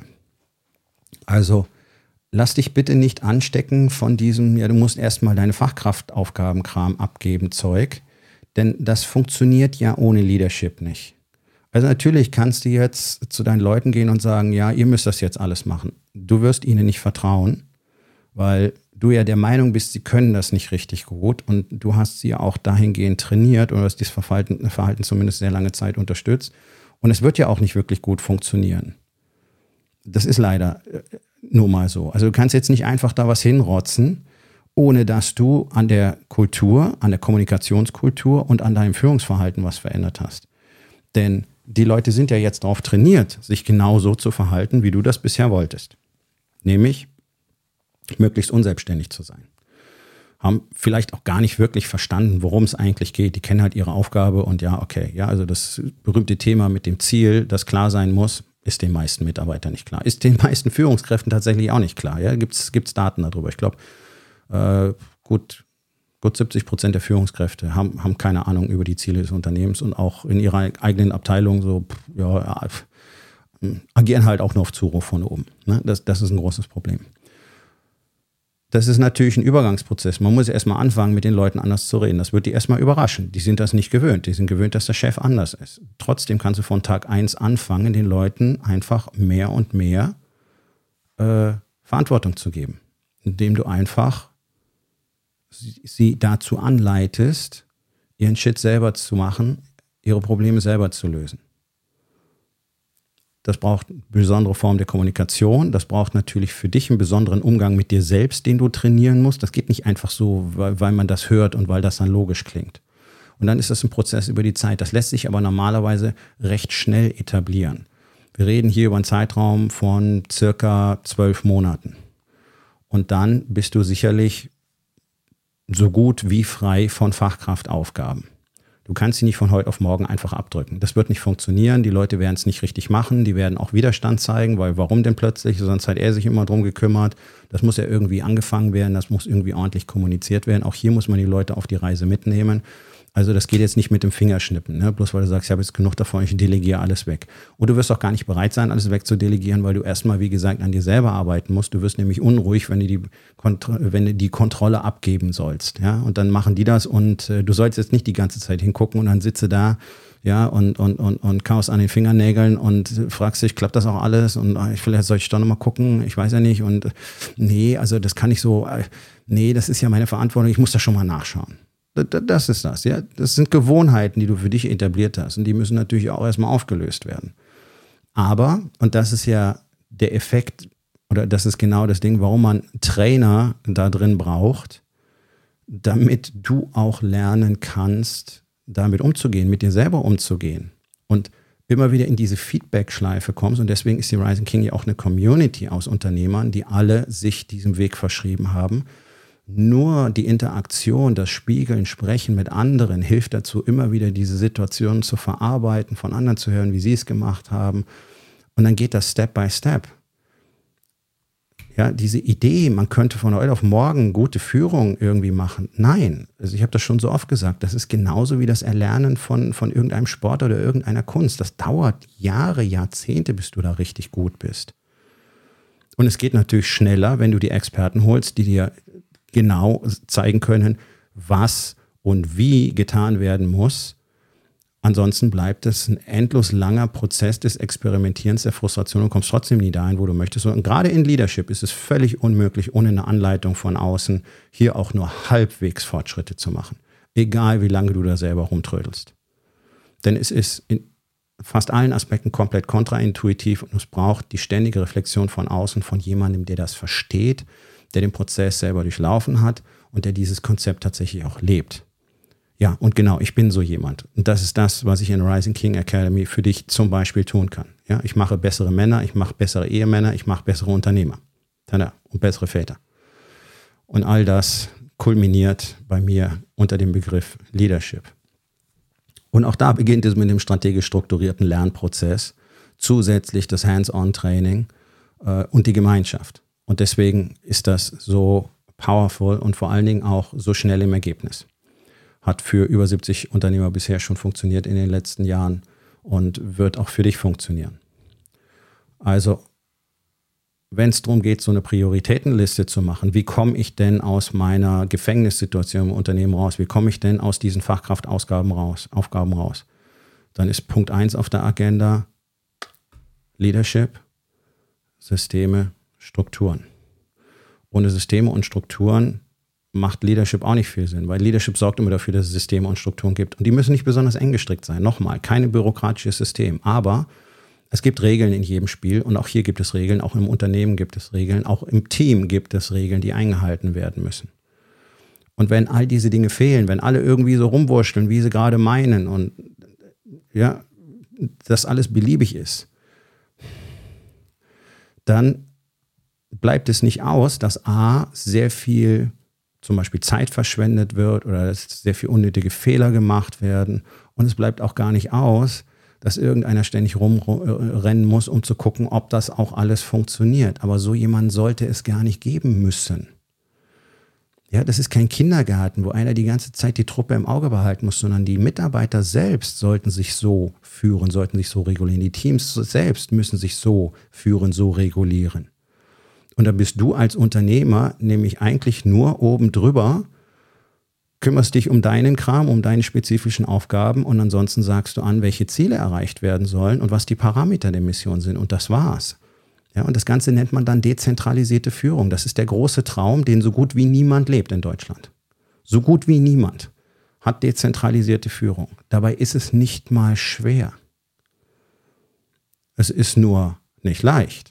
Also lass dich bitte nicht anstecken von diesem, ja, du musst erstmal deine Fachkraftaufgabenkram abgeben, Zeug. Denn das funktioniert ja ohne Leadership nicht. Also natürlich kannst du jetzt zu deinen Leuten gehen und sagen, ja, ihr müsst das jetzt alles machen. Du wirst ihnen nicht vertrauen, weil du ja der Meinung bist, sie können das nicht richtig gut und du hast sie ja auch dahingehend trainiert oder hast dieses Verhalten, Verhalten zumindest sehr lange Zeit unterstützt und es wird ja auch nicht wirklich gut funktionieren. Das ist leider nur mal so. Also du kannst jetzt nicht einfach da was hinrotzen, ohne dass du an der Kultur, an der Kommunikationskultur und an deinem Führungsverhalten was verändert hast. Denn die Leute sind ja jetzt darauf trainiert, sich genau so zu verhalten, wie du das bisher wolltest. Nämlich möglichst unselbstständig zu sein. Haben vielleicht auch gar nicht wirklich verstanden, worum es eigentlich geht. Die kennen halt ihre Aufgabe und ja, okay, ja, also das berühmte Thema mit dem Ziel, das klar sein muss, ist den meisten Mitarbeitern nicht klar. Ist den meisten Führungskräften tatsächlich auch nicht klar. Ja, gibt's gibt's Daten darüber. Ich glaube, äh, gut, gut siebzig Prozent der Führungskräfte haben, haben keine Ahnung über die Ziele des Unternehmens und auch in ihrer eigenen Abteilung so, ja, agieren halt auch nur auf Zuruf von oben. Ne? Das, das ist ein großes Problem. Das ist natürlich ein Übergangsprozess. Man muss erstmal anfangen, mit den Leuten anders zu reden. Das wird die erstmal überraschen. Die sind das nicht gewöhnt. Die sind gewöhnt, dass der Chef anders ist. Trotzdem kannst du von Tag eins anfangen, den Leuten einfach mehr und mehr äh, Verantwortung zu geben. Indem du einfach sie, sie dazu anleitest, ihren Shit selber zu machen, ihre Probleme selber zu lösen. Das braucht eine besondere Form der Kommunikation. Das braucht natürlich für dich einen besonderen Umgang mit dir selbst, den du trainieren musst. Das geht nicht einfach so, weil, weil man das hört und weil das dann logisch klingt. Und dann ist das ein Prozess über die Zeit. Das lässt sich aber normalerweise recht schnell etablieren. Wir reden hier über einen Zeitraum von circa zwölf Monaten. Und dann bist du sicherlich so gut wie frei von Fachkraftaufgaben. Du kannst sie nicht von heute auf morgen einfach abdrücken. Das wird nicht funktionieren, die Leute werden es nicht richtig machen, die werden auch Widerstand zeigen, weil warum denn plötzlich? Sonst hat er sich immer drum gekümmert. Das muss ja irgendwie angefangen werden, das muss irgendwie ordentlich kommuniziert werden. Auch hier muss man die Leute auf die Reise mitnehmen. Also das geht jetzt nicht mit dem Fingerschnippen, ne? Bloß weil du sagst, ich habe jetzt genug davon, ich delegiere alles weg. Und du wirst auch gar nicht bereit sein, alles wegzudelegieren, weil du erstmal, wie gesagt, an dir selber arbeiten musst. Du wirst nämlich unruhig, wenn du die, Kont- wenn du die Kontrolle abgeben sollst. Ja? Und dann machen die das und äh, du sollst jetzt nicht die ganze Zeit hingucken und dann sitze da, ja, und, und, und, und Chaos an den Fingernägeln und fragst dich, klappt das auch alles? Und äh, vielleicht soll ich doch nochmal gucken, ich weiß ja nicht. Und äh, nee, also das kann ich so, äh, nee, das ist ja meine Verantwortung, ich muss da schon mal nachschauen. Das ist das, ja. Das sind Gewohnheiten, die du für dich etabliert hast und die müssen natürlich auch erstmal aufgelöst werden. Aber, und das ist ja der Effekt, oder das ist genau das Ding, warum man Trainer da drin braucht, damit du auch lernen kannst, damit umzugehen, mit dir selber umzugehen und immer wieder in diese Feedback-Schleife kommst. Und deswegen ist die Rising King ja auch eine Community aus Unternehmern, die alle sich diesem Weg verschrieben haben. Nur die Interaktion, das Spiegeln, Sprechen mit anderen hilft dazu, immer wieder diese Situationen zu verarbeiten, von anderen zu hören, wie sie es gemacht haben. Und dann geht das Step by Step. Ja, diese Idee, man könnte von heute auf morgen gute Führung irgendwie machen. Nein, also ich habe das schon so oft gesagt, das ist genauso wie das Erlernen von, von irgendeinem Sport oder irgendeiner Kunst. Das dauert Jahre, Jahrzehnte, bis du da richtig gut bist. Und es geht natürlich schneller, wenn du die Experten holst, die dir genau zeigen können, was und wie getan werden muss. Ansonsten bleibt es ein endlos langer Prozess des Experimentierens, der Frustration und kommst trotzdem nie dahin, wo du möchtest. Und gerade in Leadership ist es völlig unmöglich, ohne eine Anleitung von außen hier auch nur halbwegs Fortschritte zu machen. Egal, wie lange du da selber rumtrödelst. Denn es ist in fast allen Aspekten komplett kontraintuitiv und es braucht die ständige Reflexion von außen, von jemandem, der das versteht, der den Prozess selber durchlaufen hat und der dieses Konzept tatsächlich auch lebt. Ja, und genau, ich bin so jemand. Und das ist das, was ich in Rising King Academy für dich zum Beispiel tun kann. Ja, ich mache bessere Männer, ich mache bessere Ehemänner, ich mache bessere Unternehmer. Tada, und bessere Väter. Und all das kulminiert bei mir unter dem Begriff Leadership. Und auch da beginnt es mit dem strategisch strukturierten Lernprozess, zusätzlich das Hands-on-Training äh, und die Gemeinschaft. Und deswegen ist das so powerful und vor allen Dingen auch so schnell im Ergebnis. Hat für über siebzig Unternehmer bisher schon funktioniert in den letzten Jahren und wird auch für dich funktionieren. Also, wenn es darum geht, so eine Prioritätenliste zu machen, wie komme ich denn aus meiner Gefängnissituation im Unternehmen raus? Wie komme ich denn aus diesen Fachkraftaufgaben raus, Aufgaben raus? Dann ist Punkt eins auf der Agenda Leadership, Systeme, Strukturen. Ohne Systeme und Strukturen macht Leadership auch nicht viel Sinn, weil Leadership sorgt immer dafür, dass es Systeme und Strukturen gibt. Und die müssen nicht besonders eng gestrickt sein. Nochmal, kein bürokratisches System. Aber Es gibt Regeln in jedem Spiel und auch hier gibt es Regeln, auch im Unternehmen gibt es Regeln, auch im Team gibt es Regeln, die eingehalten werden müssen. Und wenn all diese Dinge fehlen, wenn alle irgendwie so rumwurschteln, wie sie gerade meinen und ja, das alles beliebig ist, dann bleibt es nicht aus, dass A, sehr viel zum Beispiel Zeit verschwendet wird oder dass sehr viel unnötige Fehler gemacht werden. Und es bleibt auch gar nicht aus, dass irgendeiner ständig rumrennen muss, um zu gucken, ob das auch alles funktioniert. Aber so jemanden sollte es gar nicht geben müssen. Ja, das ist kein Kindergarten, wo einer die ganze Zeit die Truppe im Auge behalten muss, sondern die Mitarbeiter selbst sollten sich so führen, sollten sich so regulieren. Die Teams selbst müssen sich so führen, so regulieren. Und da bist du als Unternehmer nämlich eigentlich nur oben drüber, kümmerst dich um deinen Kram, um deine spezifischen Aufgaben und ansonsten sagst du an, welche Ziele erreicht werden sollen und was die Parameter der Mission sind. Und das war's. Ja, und das Ganze nennt man dann dezentralisierte Führung. Das ist der große Traum, den so gut wie niemand lebt in Deutschland. So gut wie niemand hat dezentralisierte Führung. Dabei ist es nicht mal schwer. Es ist nur nicht leicht.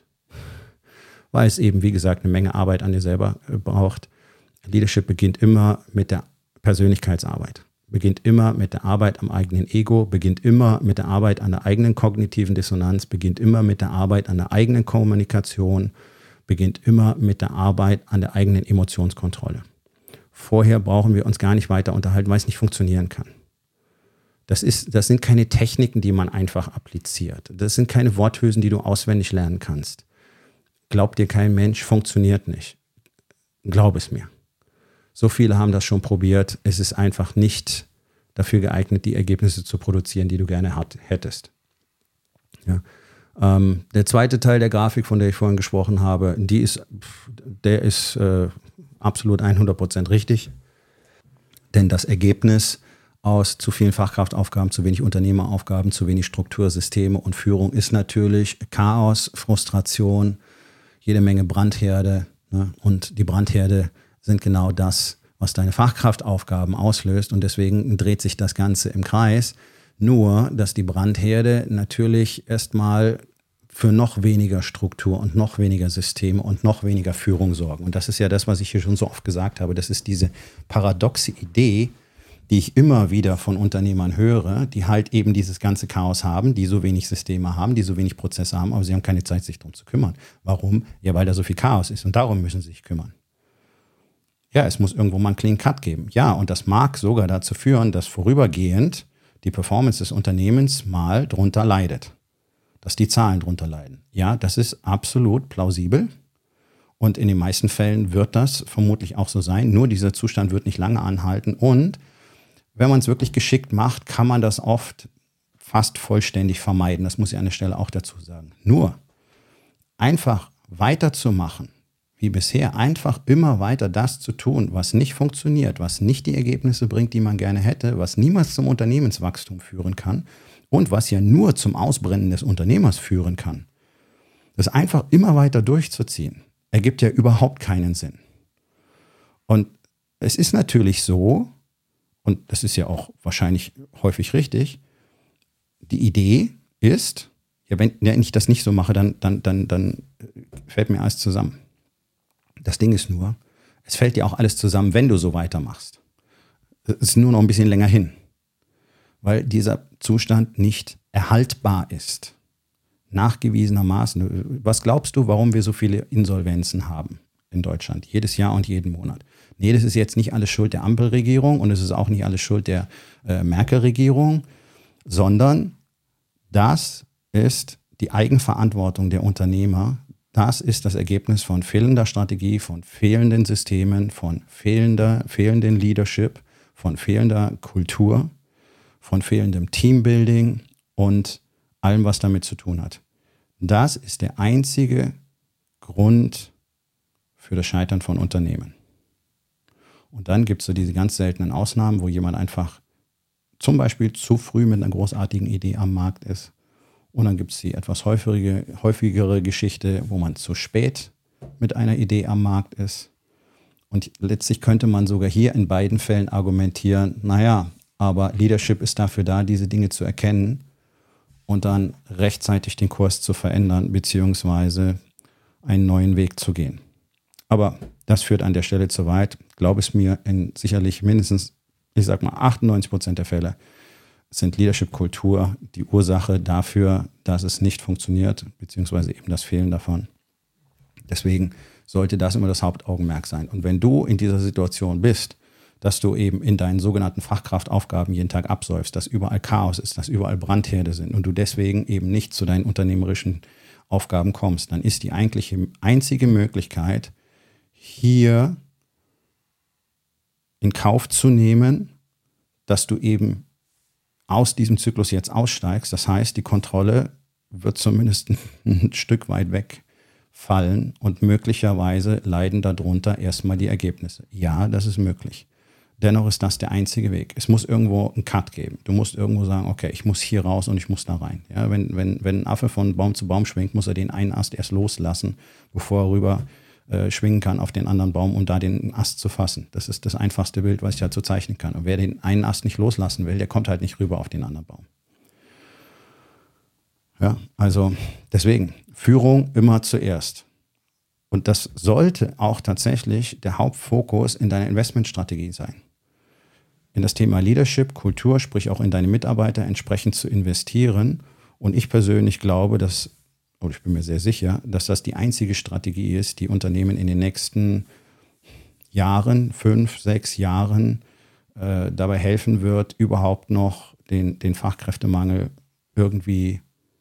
Weil es eben, wie gesagt, eine Menge Arbeit an dir selber braucht. Leadership beginnt immer mit der Persönlichkeitsarbeit, beginnt immer mit der Arbeit am eigenen Ego, beginnt immer mit der Arbeit an der eigenen kognitiven Dissonanz, beginnt immer mit der Arbeit an der eigenen Kommunikation, beginnt immer mit der Arbeit an der eigenen Emotionskontrolle. Vorher brauchen wir uns gar nicht weiter unterhalten, weil es nicht funktionieren kann. Das ist, das sind keine Techniken, die man einfach appliziert. Das sind keine Worthülsen, die du auswendig lernen kannst. Glaubt dir kein Mensch, funktioniert nicht. Glaub es mir. So viele haben das schon probiert. Es ist einfach nicht dafür geeignet, die Ergebnisse zu produzieren, die du gerne hat, hättest. Ja. Ähm, der zweite Teil der Grafik, von der ich vorhin gesprochen habe, die ist, der ist äh, absolut hundert Prozent richtig. Denn das Ergebnis aus zu vielen Fachkraftaufgaben, zu wenig Unternehmeraufgaben, zu wenig Struktur, Systeme und Führung ist natürlich Chaos, Frustration, jede Menge Brandherde, ne? Und die Brandherde sind genau das, was deine Fachkraftaufgaben auslöst und deswegen dreht sich das Ganze im Kreis. Nur, dass die Brandherde natürlich erstmal für noch weniger Struktur und noch weniger Systeme und noch weniger Führung sorgen. Und das ist ja das, was ich hier schon so oft gesagt habe. Das ist diese paradoxe Idee, die ich immer wieder von Unternehmern höre, die halt eben dieses ganze Chaos haben, die so wenig Systeme haben, die so wenig Prozesse haben, aber sie haben keine Zeit, sich darum zu kümmern. Warum? Ja, weil da so viel Chaos ist und darum müssen sie sich kümmern. Ja, es muss irgendwo mal einen Clean Cut geben. Ja, und das mag sogar dazu führen, dass vorübergehend die Performance des Unternehmens mal drunter leidet. Dass die Zahlen drunter leiden. Ja, das ist absolut plausibel. Und in den meisten Fällen wird das vermutlich auch so sein. Nur dieser Zustand wird nicht lange anhalten und wenn man es wirklich geschickt macht, kann man das oft fast vollständig vermeiden. Das muss ich an der Stelle auch dazu sagen. Nur einfach weiterzumachen, wie bisher, einfach immer weiter das zu tun, was nicht funktioniert, was nicht die Ergebnisse bringt, die man gerne hätte, was niemals zum Unternehmenswachstum führen kann und was ja nur zum Ausbrennen des Unternehmers führen kann. Das einfach immer weiter durchzuziehen, ergibt ja überhaupt keinen Sinn. Und es ist natürlich so, und das ist ja auch wahrscheinlich häufig richtig, die Idee ist, ja, wenn, wenn ich das nicht so mache, dann, dann, dann, dann fällt mir alles zusammen. Das Ding ist nur, es fällt dir auch alles zusammen, wenn du so weitermachst. Es ist nur noch ein bisschen länger hin, weil dieser Zustand nicht erhaltbar ist. Nachgewiesenermaßen. Was glaubst du, warum wir so viele Insolvenzen haben in Deutschland? Jedes Jahr und jeden Monat. Nee, das ist jetzt nicht alles Schuld der Ampelregierung und es ist auch nicht alles Schuld der äh, Merkel-Regierung, sondern das ist die Eigenverantwortung der Unternehmer. Das ist das Ergebnis von fehlender Strategie, von fehlenden Systemen, von fehlender, fehlendem Leadership, von fehlender Kultur, von fehlendem Teambuilding und allem, was damit zu tun hat. Das ist der einzige Grund für das Scheitern von Unternehmen. Und dann gibt es so diese ganz seltenen Ausnahmen, wo jemand einfach zum Beispiel zu früh mit einer großartigen Idee am Markt ist. Und dann gibt es die etwas häufigere, häufigere Geschichte, wo man zu spät mit einer Idee am Markt ist. Und letztlich könnte man sogar hier in beiden Fällen argumentieren, naja, aber Leadership ist dafür da, diese Dinge zu erkennen und dann rechtzeitig den Kurs zu verändern, beziehungsweise einen neuen Weg zu gehen. Aber das führt an der Stelle zu weit. Glaub es mir, in sicherlich mindestens, ich sag mal, achtundneunzig Prozent der Fälle sind Leadership-Kultur die Ursache dafür, dass es nicht funktioniert, beziehungsweise eben das Fehlen davon. Deswegen sollte das immer das Hauptaugenmerk sein. Und wenn du in dieser Situation bist, dass du eben in deinen sogenannten Fachkraftaufgaben jeden Tag absäufst, dass überall Chaos ist, dass überall Brandherde sind und du deswegen eben nicht zu deinen unternehmerischen Aufgaben kommst, dann ist die eigentliche einzige Möglichkeit, hier in Kauf zu nehmen, dass du eben aus diesem Zyklus jetzt aussteigst. Das heißt, die Kontrolle wird zumindest ein Stück weit wegfallen und möglicherweise leiden darunter erstmal die Ergebnisse. Ja, das ist möglich. Dennoch ist das der einzige Weg. Es muss irgendwo einen Cut geben. Du musst irgendwo sagen, okay, ich muss hier raus und ich muss da rein. Ja, wenn, wenn, wenn ein Affe von Baum zu Baum schwingt, muss er den einen Ast erst loslassen, bevor er rüber äh, schwingen kann auf den anderen Baum, um da den Ast zu fassen. Das ist das einfachste Bild, was ich dazu zeichnen kann. Und wer den einen Ast nicht loslassen will, der kommt halt nicht rüber auf den anderen Baum. Ja, also deswegen, Führung immer zuerst. Und das sollte auch tatsächlich der Hauptfokus in deiner Investmentstrategie sein. In das Thema Leadership, Kultur, sprich auch in deine Mitarbeiter entsprechend zu investieren. Und ich persönlich glaube, dass, oder ich bin mir sehr sicher, dass das die einzige Strategie ist, die Unternehmen in den nächsten Jahren, fünf, sechs Jahren äh, dabei helfen wird, überhaupt noch den, den Fachkräftemangel irgendwie,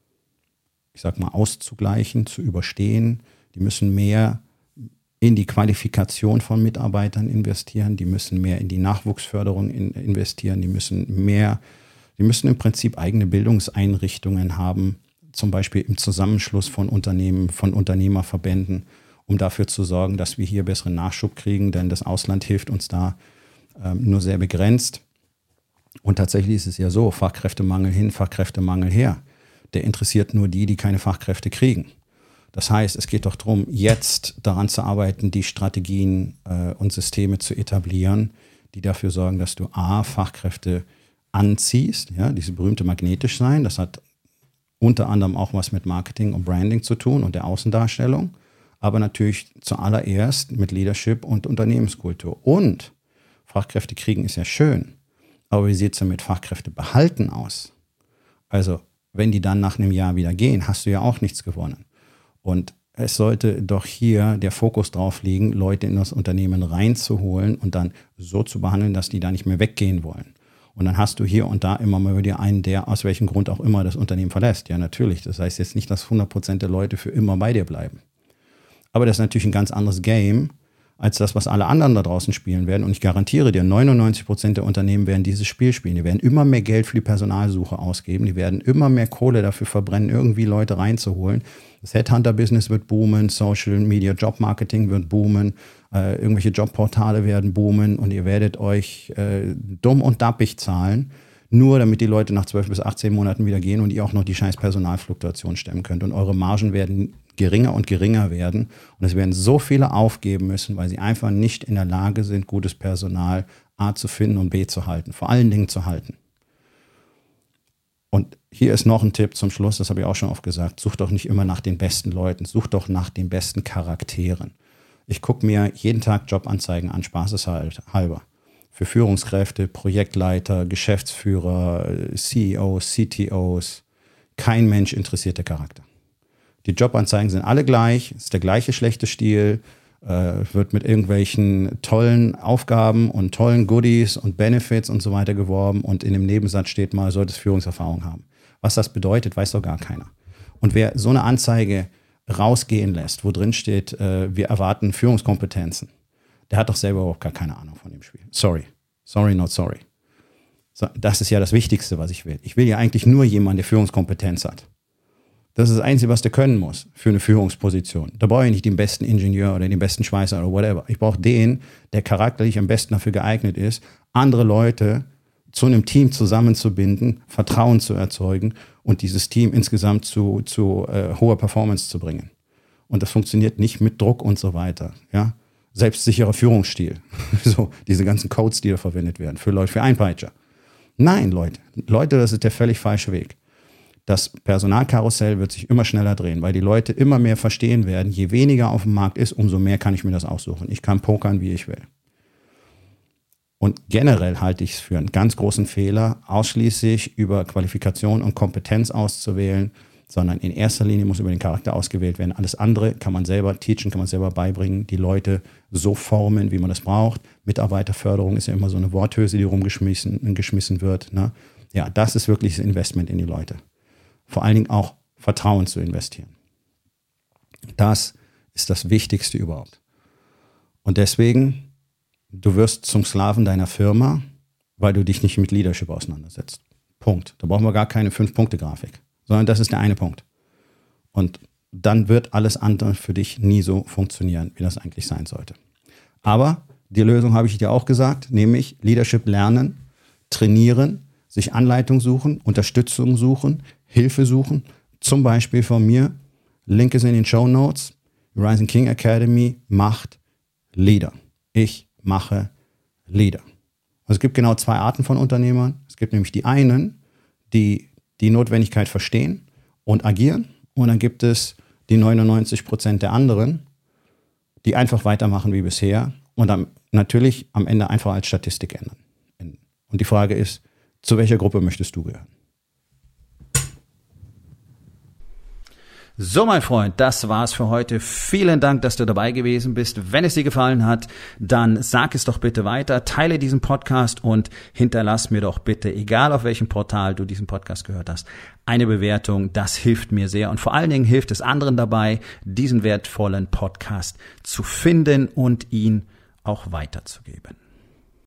ich sag mal, auszugleichen, zu überstehen. Die müssen mehr in die Qualifikation von Mitarbeitern investieren, die müssen mehr in die Nachwuchsförderung in, investieren, die müssen mehr, die müssen im Prinzip eigene Bildungseinrichtungen haben, zum Beispiel im Zusammenschluss von Unternehmen, von Unternehmerverbänden, um dafür zu sorgen, dass wir hier besseren Nachschub kriegen, denn das Ausland hilft uns da ähm, nur sehr begrenzt. Und tatsächlich ist es ja so, Fachkräftemangel hin, Fachkräftemangel her, der interessiert nur die, die keine Fachkräfte kriegen. Das heißt, es geht doch darum, jetzt daran zu arbeiten, die Strategien äh, und Systeme zu etablieren, die dafür sorgen, dass du A, Fachkräfte anziehst, ja, diese berühmte magnetisch sein. Das hat unter anderem auch was mit Marketing und Branding zu tun und der Außendarstellung, aber natürlich zuallererst mit Leadership und Unternehmenskultur. Und Fachkräfte kriegen ist ja schön, aber wie sieht es denn mit Fachkräfte behalten aus? Also, wenn die dann nach einem Jahr wieder gehen, hast du ja auch nichts gewonnen. Und es sollte doch hier der Fokus drauf liegen, Leute in das Unternehmen reinzuholen und dann so zu behandeln, dass die da nicht mehr weggehen wollen. Und dann hast du hier und da immer mal wieder einen, der aus welchem Grund auch immer das Unternehmen verlässt. Ja, natürlich. Das heißt jetzt nicht, dass hundert Prozent der Leute für immer bei dir bleiben. Aber das ist natürlich ein ganz anderes Game als das, was alle anderen da draußen spielen werden. Und ich garantiere dir, neunundneunzig Prozent der Unternehmen werden dieses Spiel spielen. Die werden immer mehr Geld für die Personalsuche ausgeben. Die werden immer mehr Kohle dafür verbrennen, irgendwie Leute reinzuholen. Das Headhunter-Business wird boomen, Social Media, Jobmarketing wird boomen, äh, irgendwelche Jobportale werden boomen und ihr werdet euch äh, dumm und dappig zahlen, nur damit die Leute nach zwölf bis achtzehn Monaten wieder gehen und ihr auch noch die scheiß Personalfluktuation stemmen könnt. Und eure Margen werden geringer und geringer werden. Und es werden so viele aufgeben müssen, weil sie einfach nicht in der Lage sind, gutes Personal A zu finden und B zu halten. Vor allen Dingen zu halten. Und hier ist noch ein Tipp zum Schluss, das habe ich auch schon oft gesagt, such doch nicht immer nach den besten Leuten, such doch nach den besten Charakteren. Ich gucke mir jeden Tag Jobanzeigen an, spaßeshalber. Für Führungskräfte, Projektleiter, Geschäftsführer, C E Os, C T Os. Kein Mensch interessiert der Charakter. Die Jobanzeigen sind alle gleich, ist der gleiche schlechte Stil, äh, wird mit irgendwelchen tollen Aufgaben und tollen Goodies und Benefits und so weiter geworben und in dem Nebensatz steht mal, solltest Führungserfahrung haben. Was das bedeutet, weiß doch gar keiner. Und wer so eine Anzeige rausgehen lässt, wo drin steht, äh, wir erwarten Führungskompetenzen, der hat doch selber überhaupt gar keine Ahnung von dem Spiel. Sorry. Sorry, not sorry. So, das ist ja das Wichtigste, was ich will. Ich will ja eigentlich nur jemanden, der Führungskompetenz hat. Das ist das Einzige, was der können muss für eine Führungsposition. Da brauche ich nicht den besten Ingenieur oder den besten Schweißer oder whatever. Ich brauche den, der charakterlich am besten dafür geeignet ist, andere Leute zu einem Team zusammenzubinden, Vertrauen zu erzeugen und dieses Team insgesamt zu, zu äh, hoher Performance zu bringen. Und das funktioniert nicht mit Druck und so weiter. Ja? Selbstsicherer Führungsstil. So, diese ganzen Codes, die da verwendet werden für Leute, für Einpeitscher. Nein, Leute. Leute, das ist der völlig falsche Weg. das Personalkarussell wird sich immer schneller drehen, weil die Leute immer mehr verstehen werden, je weniger auf dem Markt ist, umso mehr kann ich mir das aussuchen. Ich kann pokern, wie ich will. Und generell halte ich es für einen ganz großen Fehler, ausschließlich über Qualifikation und Kompetenz auszuwählen, sondern in erster Linie muss über den Charakter ausgewählt werden. Alles andere kann man selber teachen, kann man selber beibringen, die Leute so formen, wie man das braucht. Mitarbeiterförderung ist ja immer so eine Worthülse, die rumgeschmissen geschmissen wird. Ne? Ja, das ist wirklich das Investment in die Leute. Vor allen Dingen auch Vertrauen zu investieren. Das ist das Wichtigste überhaupt. Und deswegen, du wirst zum Sklaven deiner Firma, weil du dich nicht mit Leadership auseinandersetzt. Punkt. Da brauchen wir gar keine Fünf-Punkte-Grafik, sondern das ist der eine Punkt. Und dann wird alles andere für dich nie so funktionieren, wie das eigentlich sein sollte. Aber die Lösung habe ich dir auch gesagt, nämlich Leadership lernen, trainieren, sich Anleitung suchen, Unterstützung suchen, Hilfe suchen. Zum Beispiel von mir, Link ist in den Shownotes, Rising King Academy macht Leader. Ich mache Leader. Also es gibt genau zwei Arten von Unternehmern. Es gibt nämlich die einen, die die Notwendigkeit verstehen und agieren. Und dann gibt es die neunundneunzig Prozent der anderen, die einfach weitermachen wie bisher und dann natürlich am Ende einfach als Statistik ändern. Und die Frage ist, zu welcher Gruppe möchtest du gehören? So, mein Freund, das war's für heute. Vielen Dank, dass du dabei gewesen bist. Wenn es dir gefallen hat, dann sag es doch bitte weiter, teile diesen Podcast und hinterlass mir doch bitte, egal auf welchem Portal du diesen Podcast gehört hast, eine Bewertung. Das hilft mir sehr und vor allen Dingen hilft es anderen dabei, diesen wertvollen Podcast zu finden und ihn auch weiterzugeben.